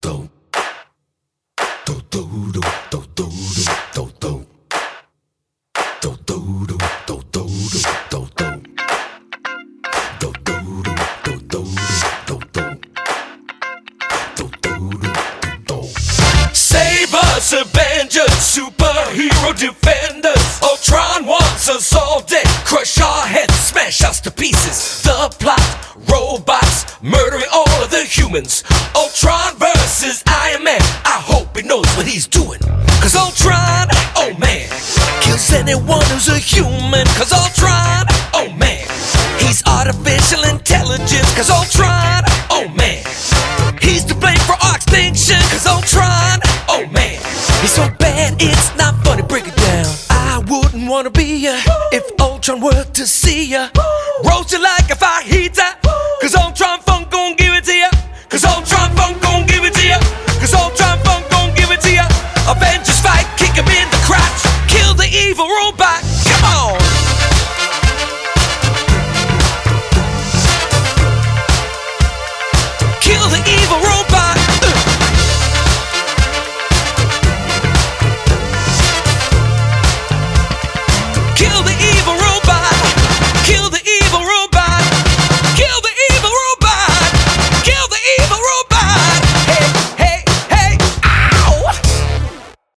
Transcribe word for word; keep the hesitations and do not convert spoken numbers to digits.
do. Do do do do do do do. Do do do do do do do. Do do do do do do do. Do do do do. Save us, Avengers, superhero defenders. Ultron wants us all dead. Crush our heads, smash us to pieces. The plot, robots murdering all of the humans. Ultron versus Iron Man. I hope he knows what he's doing. Cause Ultron, oh man, kills anyone who's a human. Cause Ultron, oh man, he's artificial intelligence. Cause Ultron, oh man, he's to blame for our extinction. Cause Ultron, oh man, he's so bad it's not funny. Break it down. I wouldn't wanna be ya if Ultron were to see ya. Roast you like a fire heat.